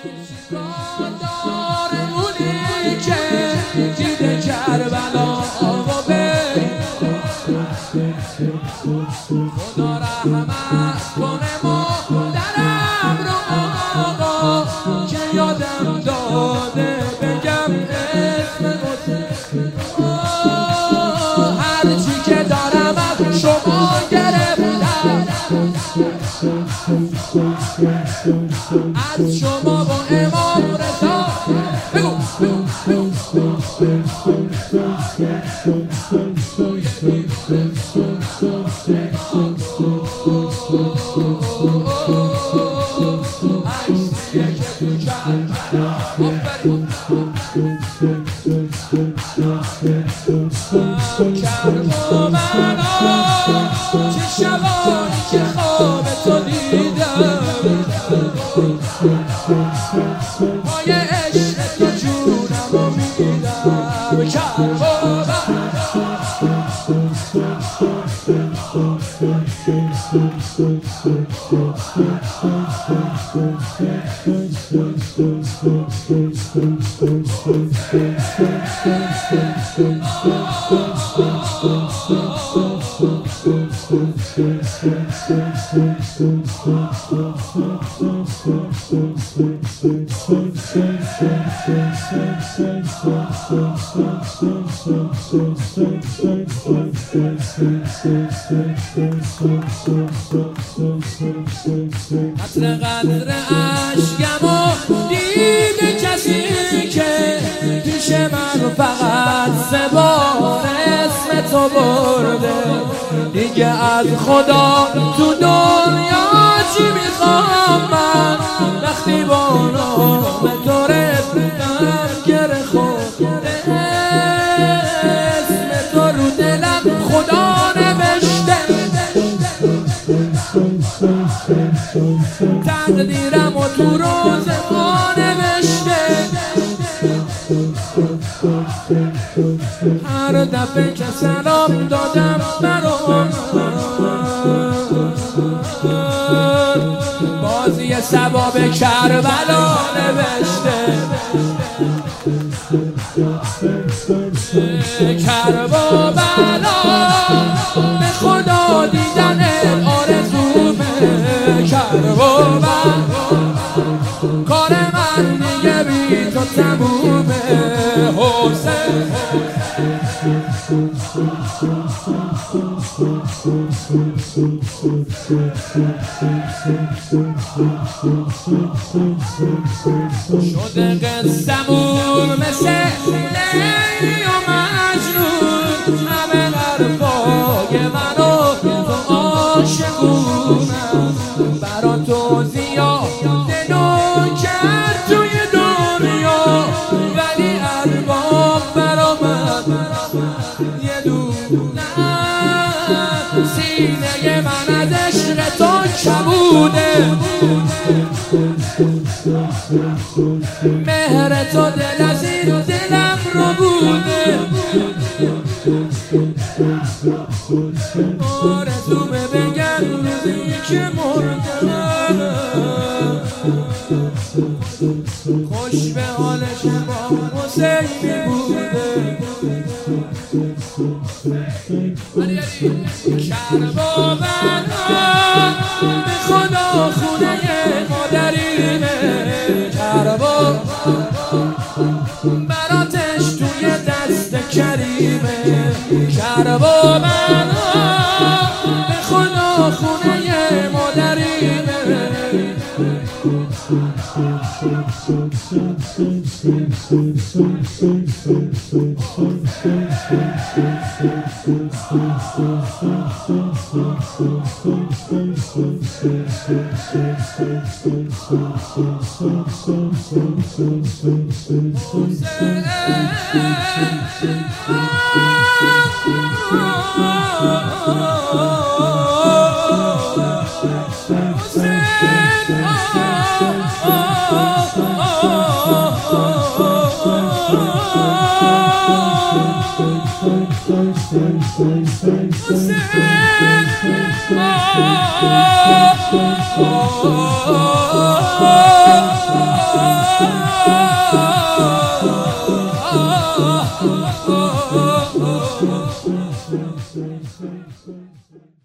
دارمونی که دیده کربلا و بری خدا رحمت کنه مادرم رو آقا که یادم داده بگم اسم هرچی که دارم از شما گرفتم از شما با امام رضا بگو چه شبایی که خواب تو دیدم پای عشق تو جونم رو میدم قدر عشقمو دیده کسی که پیش من فقط سه بار اسم تو برده دیگه از خدا تو دنیا چی میخوام من وقتی با نام تو رسیدم گره خورده اسم تو رو دلم خدا نوشته تقدیرم و تو روز ما نوشته هر دفعه که سلام دادم برام بازی ثواب کربلا نوشته کربلا به خدا دیدن آرزومه کربلا کار من دیگه بی تو تمومه حسین شده قصمون مثل لیلی و مجنون همه حرفای منو تو عاشقونم برا تو زیاده نوکر توی دنیا ولی ارباب برا من یه دونه سینه من از عشق تو کبوده مهر تو دل از این دلم رو بوده آرزومه بگم روزی که مردم خوش به حالش با حسینی بوده کربلا به خدا خونه مادرینه کربلا براتش توی دست کریمه کربلا به خدا خونه مادرینه Oh آه